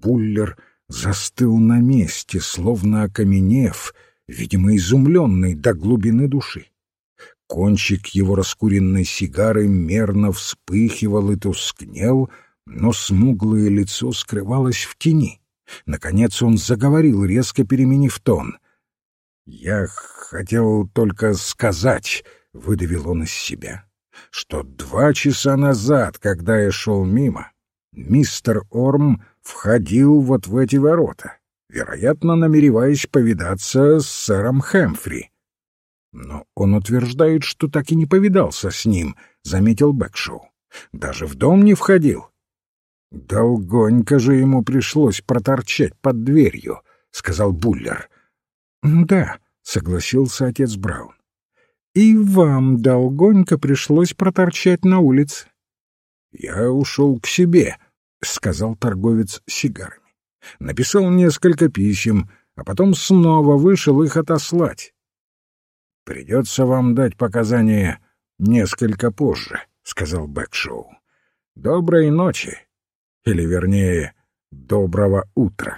Буллер застыл на месте, словно окаменев, видимо, изумленный до глубины души. Кончик его раскуренной сигары мерно вспыхивал и тускнел, но смуглое лицо скрывалось в тени. Наконец он заговорил, резко переменив тон. «Я хотел только сказать», — выдавил он из себя, — «что 2 часа назад, когда я шел мимо, мистер Орм входил вот в эти ворота, вероятно, намереваясь повидаться с сэром Хэмфри». «Но он утверждает, что так и не повидался с ним», — заметил Бэкшоу. «Даже в дом не входил». «Долгонько же ему пришлось проторчать под дверью», — сказал Буллер. «Да», — согласился отец Браун. «И вам долгонько пришлось проторчать на улице». «Я ушел к себе», — сказал торговец сигарами. «Написал несколько писем, а потом снова вышел их отослать». «Придется вам дать показания несколько позже», — сказал Бэкшоу. «Доброй ночи, или, вернее, доброго утра».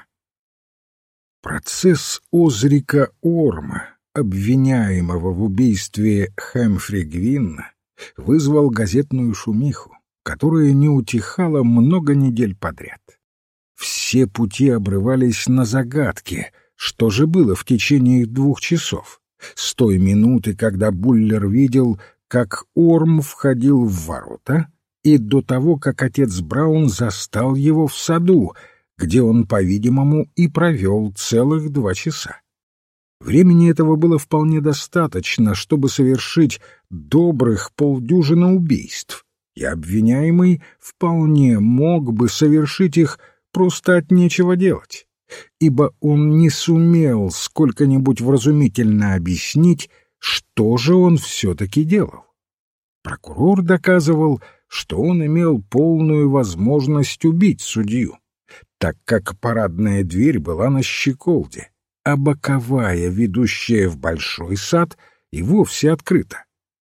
Процесс Озрика Орма, обвиняемого в убийстве Хэмфри Гвинна, вызвал газетную шумиху, которая не утихала много недель подряд. Все пути обрывались на загадке, что же было в течение 2 часов, с той минуты, когда Буллер видел, как Орм входил в ворота, и до того, как отец Браун застал его в саду, где он, по-видимому, и провел целых 2 часа. Времени этого было вполне достаточно, чтобы совершить добрых 50 убийств, и обвиняемый вполне мог бы совершить их просто от нечего делать, ибо он не сумел сколько-нибудь вразумительно объяснить, что же он все-таки делал. Прокурор доказывал, что он имел полную возможность убить судью, так как парадная дверь была на щеколде, а боковая, ведущая в большой сад, и вовсе открыта.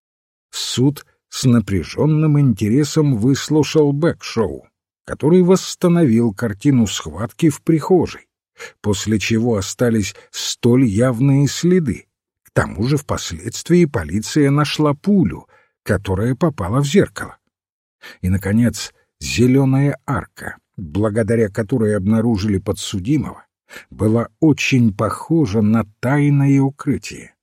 Суд с напряженным интересом выслушал Бэкшоу, который восстановил картину схватки в прихожей, после чего остались столь явные следы. К тому же впоследствии полиция нашла пулю, которая попала в зеркало. И, наконец, зеленая арка, благодаря которой обнаружили подсудимого, была очень похожа на тайное укрытие.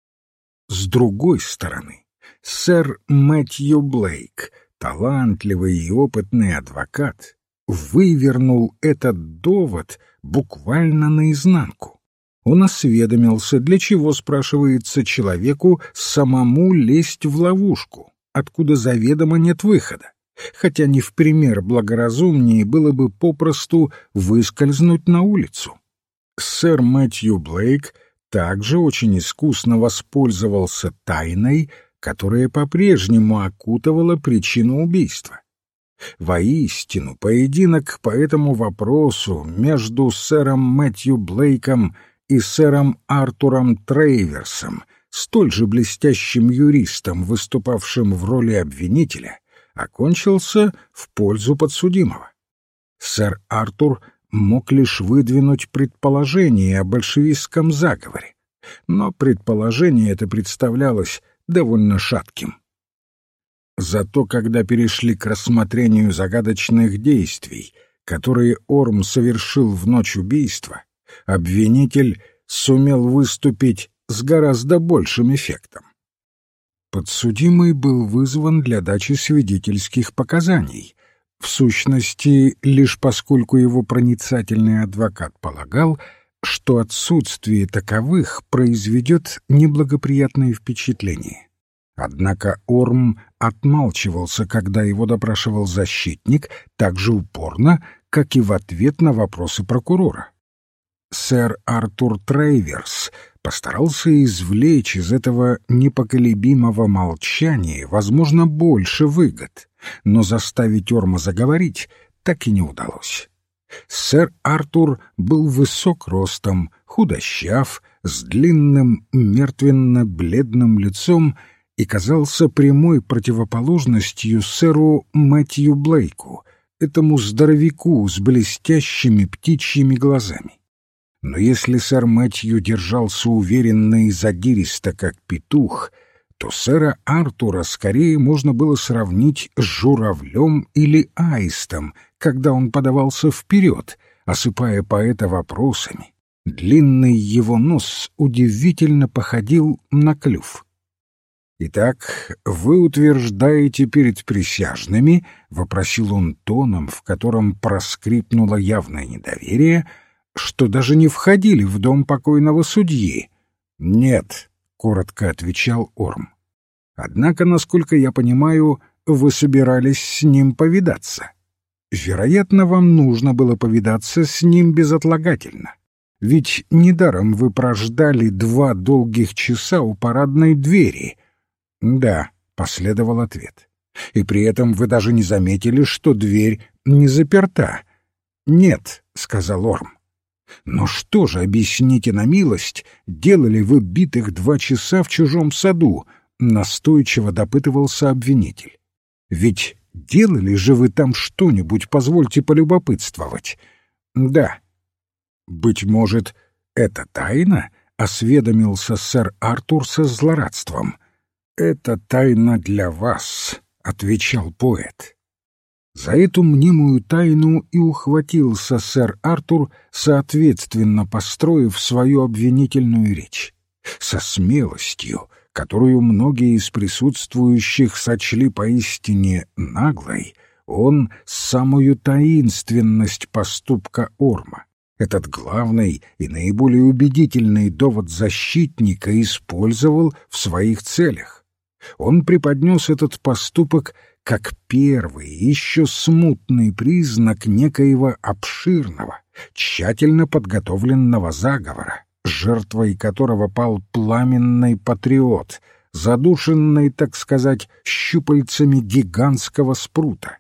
С другой стороны, сэр Мэтью Блейк, талантливый и опытный адвокат, вывернул этот довод буквально наизнанку. Он осведомился, для чего, спрашивается, человеку самому лезть в ловушку, откуда заведомо нет выхода, хотя не в пример благоразумнее было бы попросту выскользнуть на улицу. Сэр Мэтью Блейк также очень искусно воспользовался тайной, которая по-прежнему окутывала причину убийства. Воистину, поединок по этому вопросу между сэром Мэтью Блейком и сэром Артуром Трейверсом, столь же блестящим юристом, выступавшим в роли обвинителя, окончился в пользу подсудимого. Сэр Артур мог лишь выдвинуть предположение о большевистском заговоре, но предположение это представлялось довольно шатким. Зато когда перешли к рассмотрению загадочных действий, которые Орм совершил в ночь убийства, обвинитель сумел выступить с гораздо большим эффектом. Подсудимый был вызван для дачи свидетельских показаний, в сущности, лишь поскольку его проницательный адвокат полагал, что отсутствие таковых произведет неблагоприятное впечатление. Однако Орм отмалчивался, когда его допрашивал защитник, так же упорно, как и в ответ на вопросы прокурора. Сэр Артур Трейверс постарался извлечь из этого непоколебимого молчания, возможно, больше выгод, но заставить Орма заговорить так и не удалось. Сэр Артур был высок ростом, худощав, с длинным мертвенно-бледным лицом и казался прямой противоположностью сэру Мэтью Блейку, этому здоровяку с блестящими птичьими глазами. Но если сэр Мэтью держался уверенно и задиристо, как петух, то сэра Артура скорее можно было сравнить с журавлем или аистом, когда он подавался вперед, осыпая поэта вопросами. Длинный его нос удивительно походил на клюв. «Итак, вы утверждаете перед присяжными, — вопросил он тоном, в котором проскрипнуло явное недоверие, — что даже не входили в дом покойного судьи?» «Нет», — коротко отвечал Орм. «Однако, насколько я понимаю, вы собирались с ним повидаться. Вероятно, вам нужно было повидаться с ним безотлагательно. Ведь недаром вы прождали 2 долгих часа у парадной двери». «Да», — последовал ответ. «И при этом вы даже не заметили, что дверь не заперта». «Нет», — сказал Орм. «Но что же, объясните на милость, делали вы битых 2 часа в чужом саду?» — настойчиво допытывался обвинитель. «Ведь делали же вы там что-нибудь, позвольте полюбопытствовать». «Да». «Быть может, это тайна?» — осведомился сэр Артур со злорадством. «Это тайна для вас», — отвечал поэт. За эту мнимую тайну и ухватился сэр Артур, соответственно построив свою обвинительную речь. Со смелостью, которую многие из присутствующих сочли поистине наглой, он самую таинственность поступка Орма, этот главный и наиболее убедительный довод защитника, использовал в своих целях. Он преподнес этот поступок как первый, еще смутный признак некоего обширного, тщательно подготовленного заговора, жертвой которого пал пламенный патриот, задушенный, так сказать, щупальцами гигантского спрута.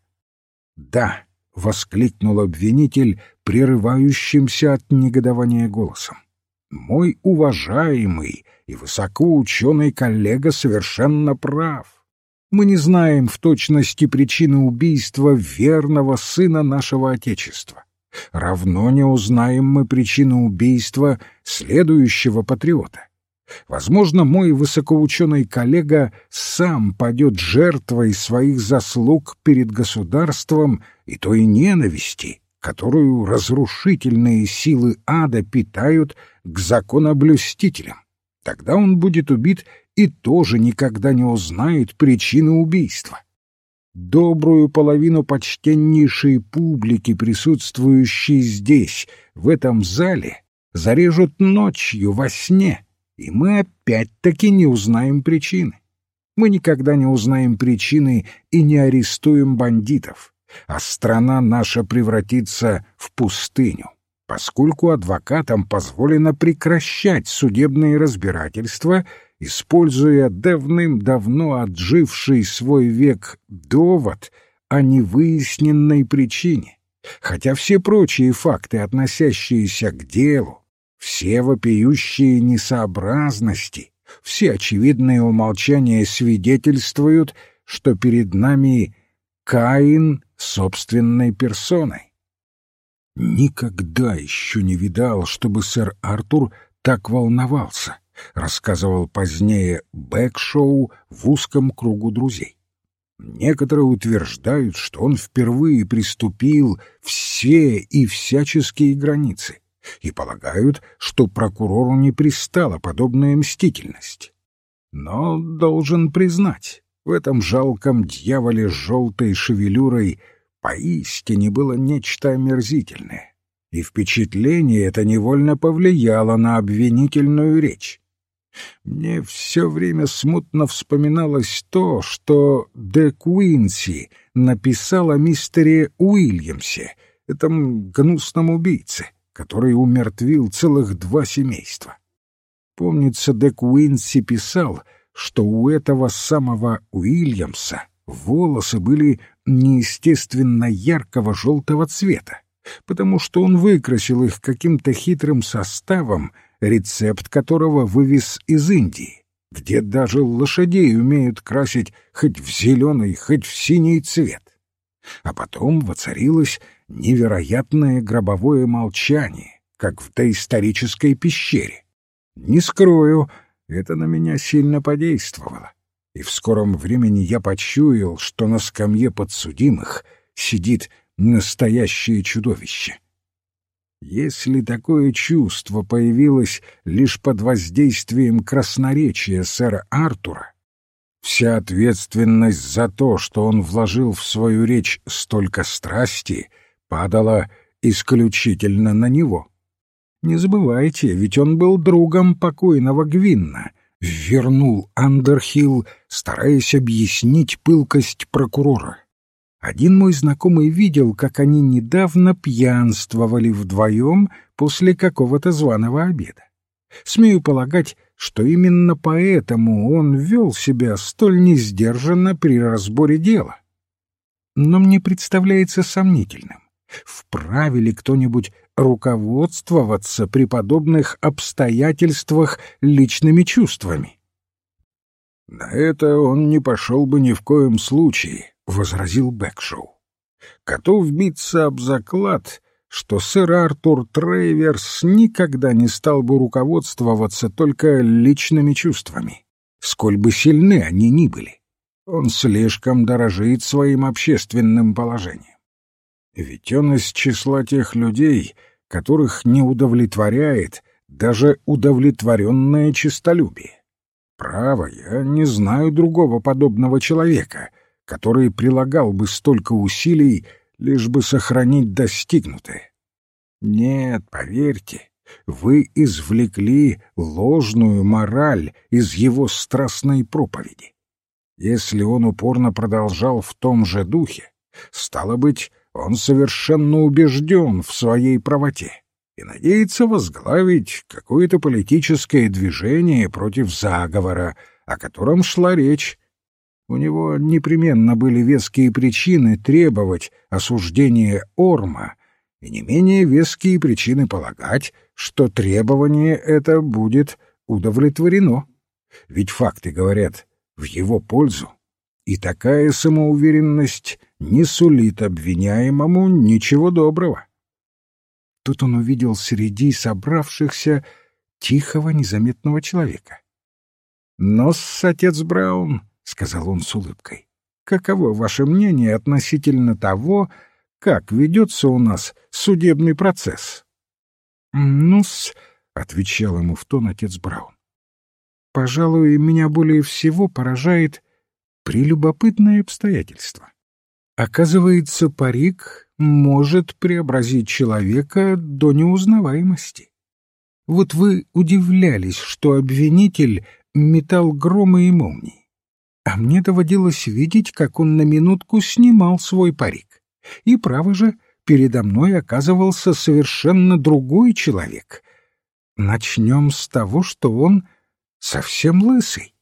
«Да», — воскликнул обвинитель прерывающимся от негодования голосом, «мой уважаемый и высокоученый коллега совершенно прав. Мы не знаем в точности причины убийства верного сына нашего Отечества. Равно не узнаем мы причину убийства следующего патриота. Возможно, мой высокоученый коллега сам падет жертвой своих заслуг перед государством и той ненависти, которую разрушительные силы ада питают к законоблюстителям. Тогда он будет убит и тоже никогда не узнает причины убийства. Добрую половину почтеннейшей публики, присутствующей здесь, в этом зале, зарежут ночью во сне, и мы опять-таки не узнаем причины. Мы никогда не узнаем причины и не арестуем бандитов, а страна наша превратится в пустыню, поскольку адвокатам позволено прекращать судебные разбирательства, используя давным-давно отживший свой век довод о невыясненной причине, хотя все прочие факты, относящиеся к делу, все вопиющие несообразности, все очевидные умолчания свидетельствуют, что перед нами Каин собственной персоной. «Никогда еще не видал, чтобы сэр Артур так волновался», — рассказывал позднее Бэкшоу в узком кругу друзей. «Некоторые утверждают, что он впервые приступил все и всяческие границы, и полагают, что прокурору не пристала подобная мстительность. Но, должен признать, в этом жалком дьяволе с желтой шевелюрой поистине было нечто омерзительное, и впечатление это невольно повлияло на обвинительную речь. Мне все время смутно вспоминалось то, что де Куинси написал о мистере Уильямсе, этом гнусном убийце, который умертвил целых 2 семейства. Помнится, де Куинси писал, что у этого самого Уильямса волосы были неестественно яркого желтого цвета, потому что он выкрасил их каким-то хитрым составом, рецепт которого вывез из Индии, где даже лошадей умеют красить хоть в зеленый, хоть в синий цвет. А потом воцарилось невероятное гробовое молчание, как в доисторической пещере. Не скрою, это на меня сильно подействовало, и в скором времени я почуял, что на скамье подсудимых сидит настоящее чудовище. Если такое чувство появилось лишь под воздействием красноречия сэра Артура, вся ответственность за то, что он вложил в свою речь столько страсти, падала исключительно на него. Не забывайте, ведь он был другом покойного Гвинна, вернул Андерхилл, стараясь объяснить пылкость прокурора. Один мой знакомый видел, как они недавно пьянствовали вдвоем после какого-то званого обеда. Смею полагать, что именно поэтому он вел себя столь несдержанно при разборе дела. Но мне представляется сомнительным, вправе ли кто-нибудь руководствоваться при подобных обстоятельствах личными чувствами. «На это он не пошел бы ни в коем случае», — возразил Бэкшоу. «Готов биться об заклад, что сэр Артур Трейверс никогда не стал бы руководствоваться только личными чувствами, сколь бы сильны они ни были. Он слишком дорожит своим общественным положением. Ведь он из числа тех людей, которых не удовлетворяет даже удовлетворенное честолюбие. Право, я не знаю другого подобного человека, который прилагал бы столько усилий, лишь бы сохранить достигнутое. Нет, поверьте, вы извлекли ложную мораль из его страстной проповеди. Если он упорно продолжал в том же духе, стало быть, он совершенно убежден в своей правоте и надеется возглавить какое-то политическое движение против заговора, о котором шла речь. У него непременно были веские причины требовать осуждения Орма и не менее веские причины полагать, что требование это будет удовлетворено. Ведь факты говорят в его пользу, и такая самоуверенность не сулит обвиняемому ничего доброго. Тут он увидел среди собравшихся тихого, незаметного человека. «Но-с, отец Браун», — сказал он с улыбкой, — «каково ваше мнение относительно того, как ведется у нас судебный процесс?» «Ну-с», — отвечал ему в тон отец Браун, — «пожалуй, меня более всего поражает прелюбопытное обстоятельство. Оказывается, парик может преобразить человека до неузнаваемости. Вот вы удивлялись, что обвинитель метал громы и молнии, а мне доводилось видеть, как он на минутку снимал свой парик. И, право же, передо мной оказывался совершенно другой человек. Начнем с того, что он совсем лысый.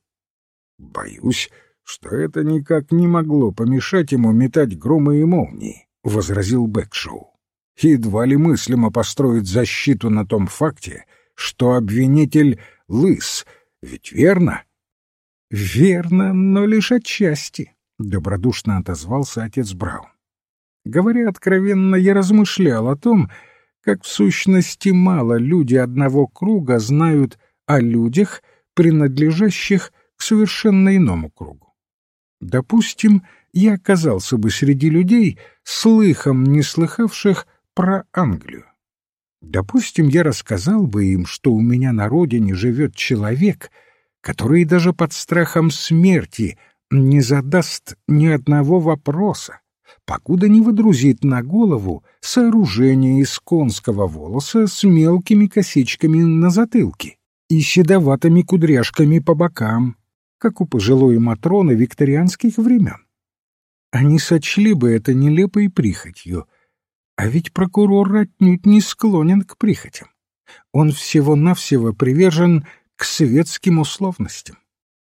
Боюсь, что это никак не могло помешать ему метать громы и молнии, — возразил Бэкшоу. Едва ли мыслимо построить защиту на том факте, что обвинитель лыс, ведь верно? — Верно, но лишь отчасти, — добродушно отозвался отец Браун. Говоря откровенно, я размышлял о том, как в сущности мало люди одного круга знают о людях, принадлежащих к совершенно иному кругу. Допустим, я оказался бы среди людей, слыхом не слыхавших про Англию. Допустим, я рассказал бы им, что у меня на родине живет человек, который даже под страхом смерти не задаст ни одного вопроса, покуда не водрузит на голову сооружение из конского волоса с мелкими косичками на затылке и седоватыми кудряшками по бокам, как у пожилой Матроны викторианских времен. Они сочли бы это нелепой прихотью, а ведь прокурор отнюдь не склонен к прихотям. Он всего-навсего привержен к светским условностям.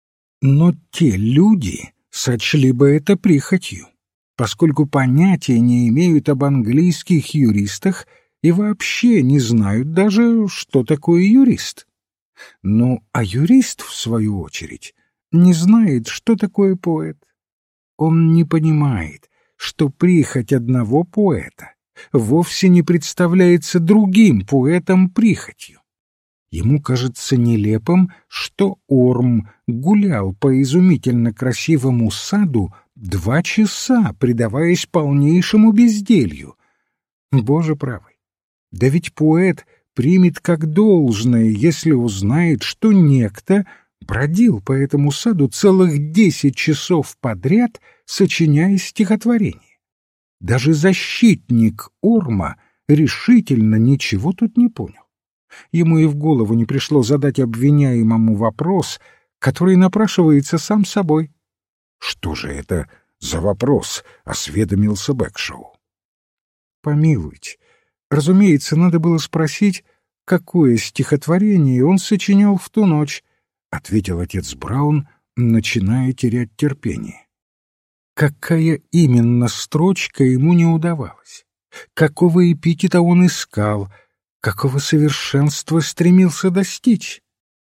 Но те люди сочли бы это прихотью, поскольку понятия не имеют об английских юристах и вообще не знают даже, что такое юрист. Ну, а юрист, в свою очередь, не знает, что такое поэт. Он не понимает, что прихоть одного поэта вовсе не представляется другим поэтом прихотью. Ему кажется нелепым, что Орм гулял по изумительно красивому саду 2 часа, предаваясь полнейшему безделью. Боже правый, да ведь поэт примет как должное, если узнает, что некто бродил по этому саду целых 10 часов подряд, сочиняя стихотворение. Даже защитник Орма решительно ничего тут не понял. Ему и в голову не пришло задать обвиняемому вопрос, который напрашивается сам собой. «Что же это за вопрос?» — осведомился Бэкшоу. «Помилуйте, разумеется, надо было спросить, какое стихотворение он сочинял в ту ночь», — ответил отец Браун, начиная терять терпение. Какая именно строчка ему не удавалась? Какого эпитета он искал? Какого совершенства стремился достичь?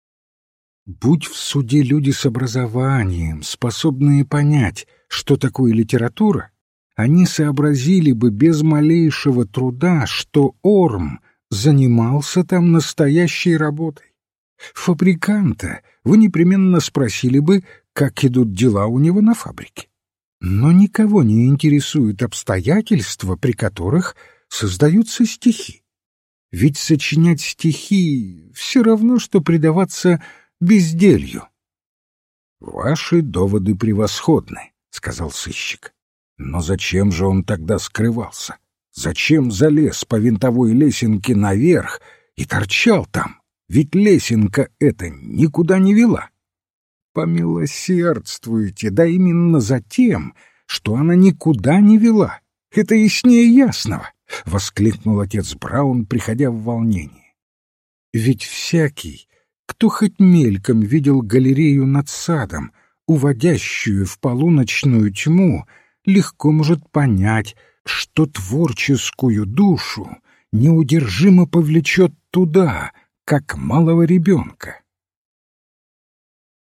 Будь в суде люди с образованием, способные понять, что такое литература, они сообразили бы без малейшего труда, что Орм занимался там настоящей работой. Фабриканта вы непременно спросили бы, как идут дела у него на фабрике. Но никого не интересуют обстоятельства, при которых создаются стихи. Ведь сочинять стихи все равно, что предаваться безделью. — Ваши доводы превосходны, — сказал сыщик. — Но зачем же он тогда скрывался? Зачем залез по винтовой лесенке наверх и торчал там? Ведь лесенка эта никуда не вела. Помилосердствуйте, да именно за тем, что она никуда не вела. Это яснее ясного, — воскликнул отец Браун, приходя в волнение. Ведь всякий, кто хоть мельком видел галерею над садом, уводящую в полуночную тьму, легко может понять, что творческую душу неудержимо повлечет туда, как малого ребенка.